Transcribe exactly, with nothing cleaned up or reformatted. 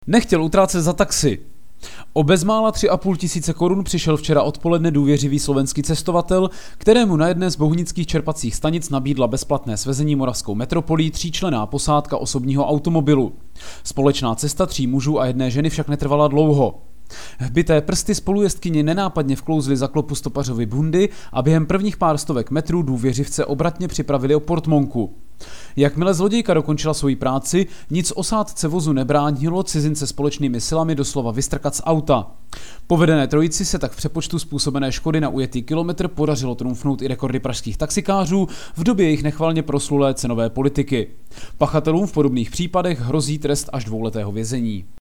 Nechtěl utrácet za taxi. O bezmála tři a půl tisíce korun přišel včera odpoledne důvěřivý slovenský cestovatel, kterému na jedné z bohunických čerpacích stanic nabídla bezplatné svezení moravskou metropolí tříčlenná posádka osobního automobilu. Společná cesta tří mužů a jedné ženy však netrvala dlouho. Hbité prsty spolujezdkyni nenápadně vklouzly za klopu stopařovy bundy a během prvních pár stovek metrů důvěřivce obratně připravili o portmonku. Jakmile zlodějka dokončila svoji práci, nic osádce vozu nebránilo cizince společnými silami doslova vystrkat z auta. Povedené trojici se tak v přepočtu způsobené škody na ujetý kilometr podařilo trumfnout i rekordy pražských taxikářů v době jejich nechvalně proslulé cenové politiky. Pachatelům v podobných případech hrozí trest až dvouletého vězení.